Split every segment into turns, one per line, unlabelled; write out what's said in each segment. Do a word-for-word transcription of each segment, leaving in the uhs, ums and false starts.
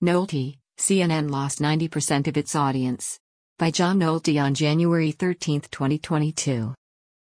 Nolte, C N N lost ninety percent of its audience. By John Nolte on January thirteenth, twenty twenty-two.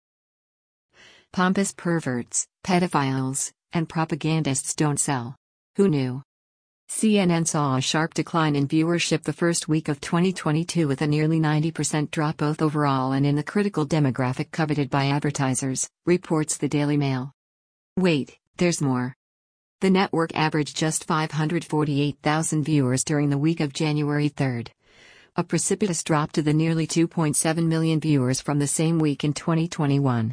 Pompous perverts, pedophiles, and propagandists don't sell. Who knew? C N N saw a sharp decline in viewership the first week of twenty twenty-two with a nearly ninety percent drop both overall and in the critical demographic coveted by advertisers, reports the Daily Mail. Wait, there's more. The network averaged just five hundred forty-eight thousand viewers during the week of January third. A precipitous drop to the nearly two point seven million viewers from the same week in twenty twenty-one.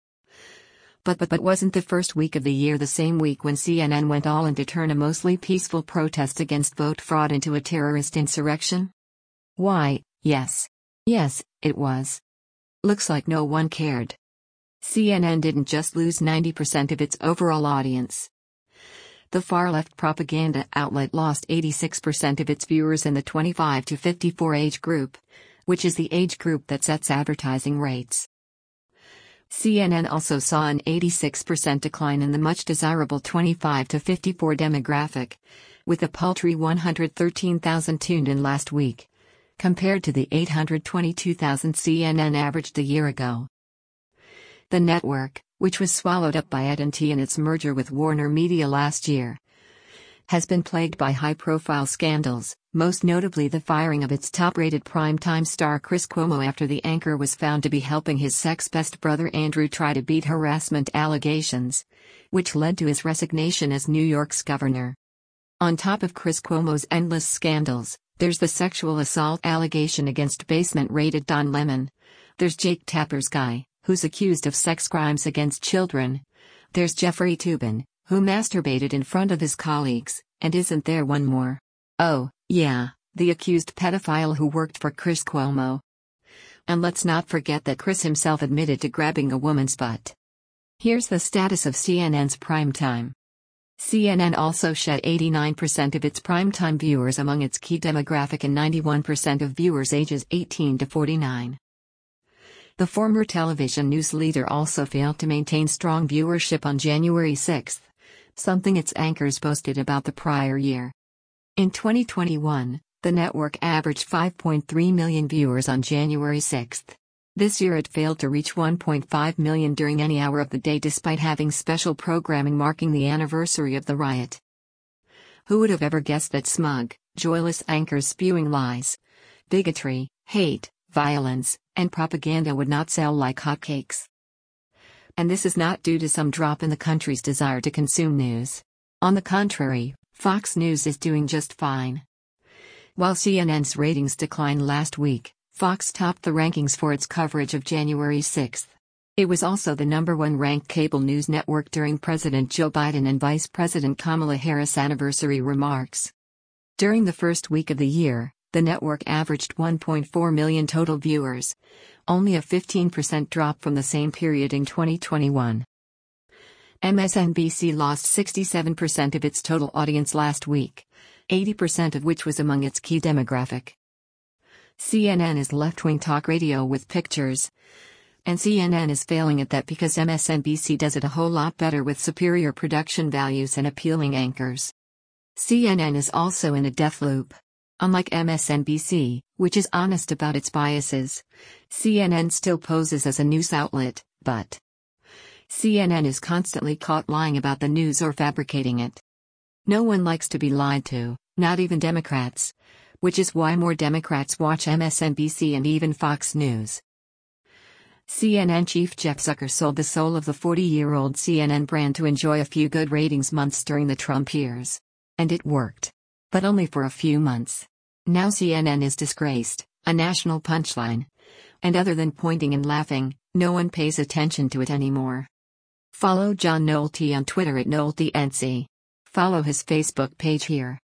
But but but wasn't the first week of the year the same week when C N N went all in to turn a mostly peaceful protest against vote fraud into a terrorist insurrection? Why, yes. Yes, it was. Looks like no one cared. C N N didn't just lose ninety percent of its overall audience. The far-left propaganda outlet lost eighty-six percent of its viewers in the twenty-five to fifty-four age group, which is the age group that sets advertising rates. C N N also saw an eighty-six percent decline in the much desirable twenty-five to fifty-four demographic, with a paltry one hundred thirteen thousand tuned in last week, compared to the eight hundred twenty-two thousand C N N averaged a year ago. The network, which was swallowed up by A T and T in its merger with Warner Media last year, has been plagued by high-profile scandals, most notably the firing of its top-rated primetime star Chris Cuomo after the anchor was found to be helping his sex-best brother Andrew try to beat harassment allegations, which led to his resignation as New York's governor. On top of Chris Cuomo's endless scandals, there's the sexual assault allegation against basement-rated Don Lemon. There's Jake Tapper's guy, who's accused of sex crimes against children. There's Jeffrey Toobin, who masturbated in front of his colleagues, and isn't there one more? Oh, yeah, the accused pedophile who worked for Chris Cuomo. And let's not forget that Chris himself admitted to grabbing a woman's butt. Here's the status of C N N's primetime. C N N also shed eighty-nine percent of its primetime viewers among its key demographic and ninety-one percent of viewers ages eighteen to forty-nine. The former television news leader also failed to maintain strong viewership on January sixth, something its anchors boasted about the prior year. In twenty twenty-one, the network averaged five point three million viewers on January sixth. This year it failed to reach one point five million during any hour of the day despite having special programming marking the anniversary of the riot. Who would have ever guessed that smug, joyless anchors spewing lies, bigotry, hate, violence, and propaganda would not sell like hotcakes? And this is not due to some drop in the country's desire to consume news. On the contrary, Fox News is doing just fine. While C N N's ratings declined last week, Fox topped the rankings for its coverage of January sixth. It was also the number one ranked cable news network during President Joe Biden and Vice President Kamala Harris' anniversary remarks. During the first week of the year, the network averaged one point four million total viewers, only a fifteen percent drop from the same period in twenty twenty-one. M S N B C lost sixty-seven percent of its total audience last week, eighty percent of which was among its key demographic. C N N is left-wing talk radio with pictures, and C N N is failing at that because M S N B C does it a whole lot better with superior production values and appealing anchors. C N N is also in a death loop. Unlike M S N B C, which is honest about its biases, C N N still poses as a news outlet, but C N N is constantly caught lying about the news or fabricating it. No one likes to be lied to, not even Democrats, which is why more Democrats watch M S N B C and even Fox News. C N N chief Jeff Zucker sold the soul of the forty-year-old C N N brand to enjoy a few good ratings months during the Trump years. And it worked. But only for a few months. Now C N N is disgraced, a national punchline. And other than pointing and laughing, no one pays attention to it anymore. Follow John Nolte on Twitter at NolteNC. Follow his Facebook page here.